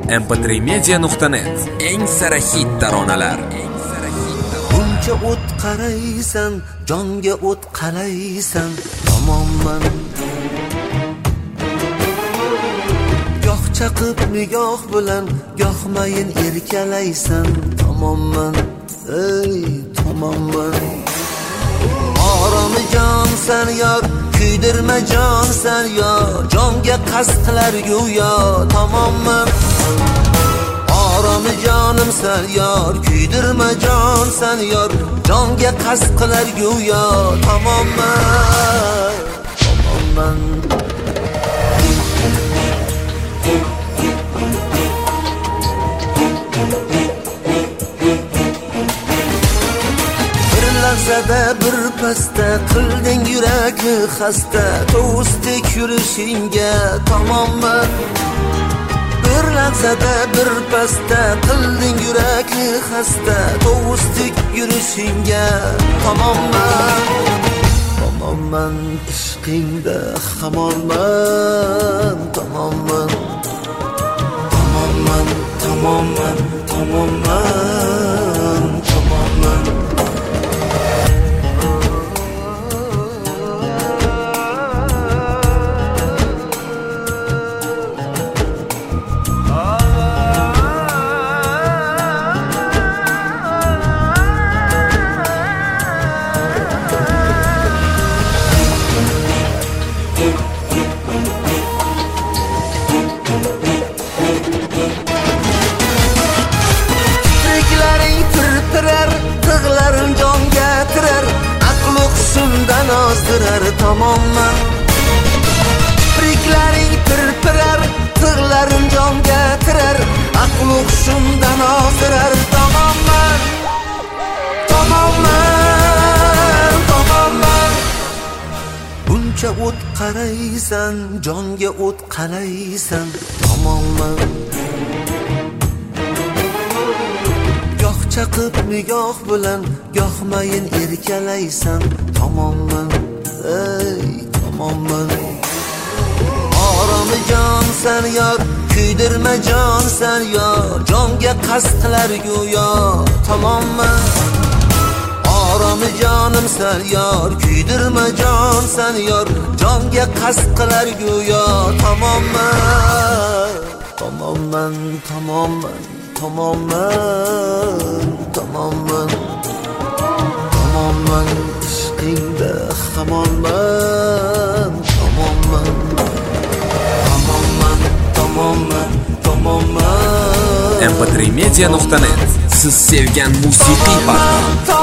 mp3media.net eng sara hit taronalar. Buncha o't qaraysan, jonga o't qalaysan, tomonman. Goh chaqib nigoh bilan, goh mayin erkalaysan, tomonman. Ey tomonman. Oromi jonsan yor, kuydirma jonsan yor, jonga qasd qilar go'yo, tomonman. Oromi jonimsan yor, kuydirma jonsan yor, jonga qasd qilar go'yo, tomonman. Tomonman. Lahzada bir pasta qilding yurakni xasta, to'sdik yurishingga tomonman. Bir lahzada bir pasta qilding yurakni xasta, to'sdik yurishingga tomonman. Tomonman ishqingda hamonman, tomonman. Tomonman, tomonman, tomonman, tomonman. Tig'larim jonga tirar, aql hushimdan ozdirar, tomonman. Kipriklaring pirpirar, tig'larim jonga tirar, aql hushimdan ozdirar, tomonman. Tomonman, tomonman. Buncha o't qaraysan, jonga o't qalaysan, tomonman. Chaqib nigoh bilan, goh mayin erkalaysan, tomonman. Ey tomonman. Oromi jonsan yor, kuydirma jonsan yor, jonga qasd qilar go'yo, tomonman. Oromi jonimsan yor, kuydirma jonsan yor, jonga qasd qilar go'yo, tomonman. Tomonman, tomonman. Tomonman, tomonman. Tomonman ishqingda hamonman, tomonman. Tomonman, tomonman, tomonman. mp3media.net siz sevgan musiqiy portal.